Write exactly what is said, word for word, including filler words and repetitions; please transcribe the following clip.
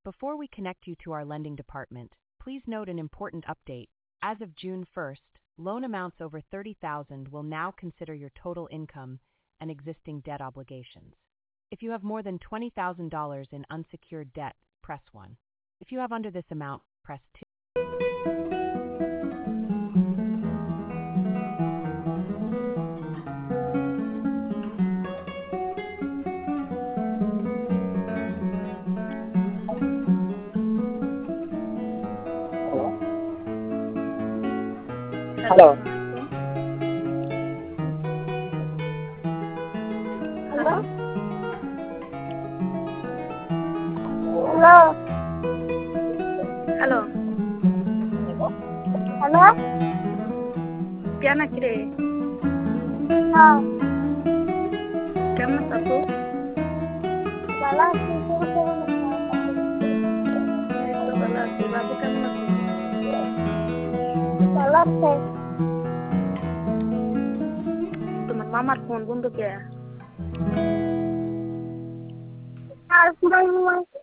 Before we connect you to our lending department, please note an important update. As of June first, loan amounts over thirty thousand dollars will now consider your total income and existing debt obligations. If you have more than twenty thousand dollars in unsecured debt, press one. If you have under this amount, press two. Hello. Hello. Hello. Hello. Hello. क्या ना करे हाँ কেমন আছো আপু? ভালো আছি তুমি কেমন আছো এই তো ভালো আছি। বাবু কেমন আছে? ভালো আছে তোমার মামার ফোন বন্ধ কে? আর পুরাই